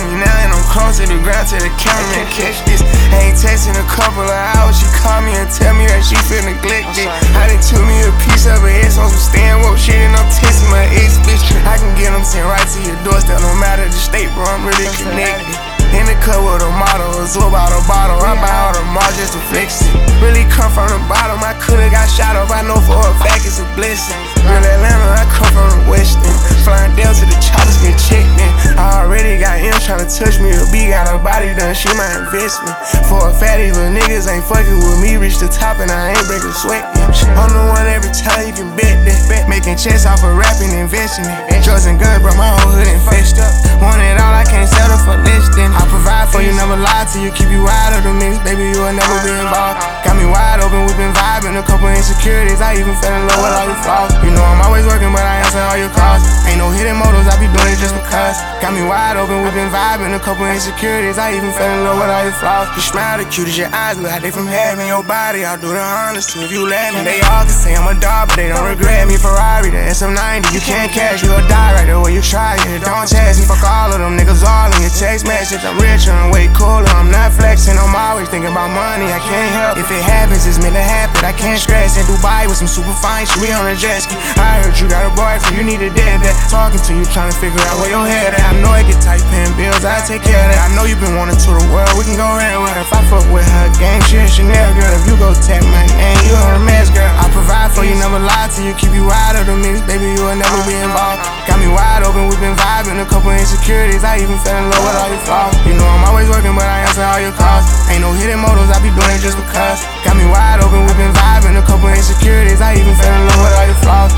on me now, and I'm close to the ground till the cameraman catch this. I ain't texting a couple of hours, she called me and tell me that she feel neglected. I done took me a piece of her ass on some stand up shit, and I'm texting my ex bitch. I can get them sent right to your doorstep, no matter the state, bro, I'm really connected. In the cup with a model, absorb out a bottle. I buy all the more just to flex it. Really come from the bottom, I could've got shot up. I know for a fact it's a blessing. Real Atlanta, I come from the western. Flying down to the choppers, get checked in. I already got M tryna touch me. A B got her body done, she my investment. For a fatty, little niggas ain't fucking with me. Reach the top and I ain't breaking sweat. I'm the one every time you can bet that. Making checks off of rapping, investing it. Drugs and guns, bro, my whole hood infested. Want it all, I can't settle for less than. I provide for you, never lie to you, keep you wide of the mix, baby, you will never be involved. Got me wide open, we been vibing, a couple insecurities, I even fell in love with all your flaws. You know I'm always working, but I answer all your calls. Ain't no hidden motives, I be doing it just because. Got me wide open, we been vibing, a couple insecurities, I even fell in love with all your flaws. You smile the cutest, your eyes look like they from heaven, your body, I'll do the honors too if you let me. They all can say I'm a dog, but they don't regret me. Ferrari, the SM90, you can't cash, you'll die right there where you try it. Don't test me, fuck all of them niggas all in your text message. I'm richer and way cooler, I'm not flexing, I'm always thinking about money, I can't help. If it happens, it's meant to happen, I can't stress. In Dubai with some super fine shit, we on a jet ski. I heard you got a boyfriend, you need a dad that. Talking to you, trying to figure out where your head at. I know it get tight paying bills, I take care of that. I know you been wanting to the world, we can go anywhere. If I fuck with her, game shit, Chanel girl. If you go tap my name, you a mess girl. I provide for you, never lie to you, keep you wide of the mix, baby, you will never be involved. Got me wide open, we been vibing, a couple insecurities, I even fell in love with all your flaws. You know I'm always working, but I answer all your calls. Ain't no hidden motives, I be doing it just because. Got me wide open, we been vibing, a couple insecurities, I even fell in love with all your flaws.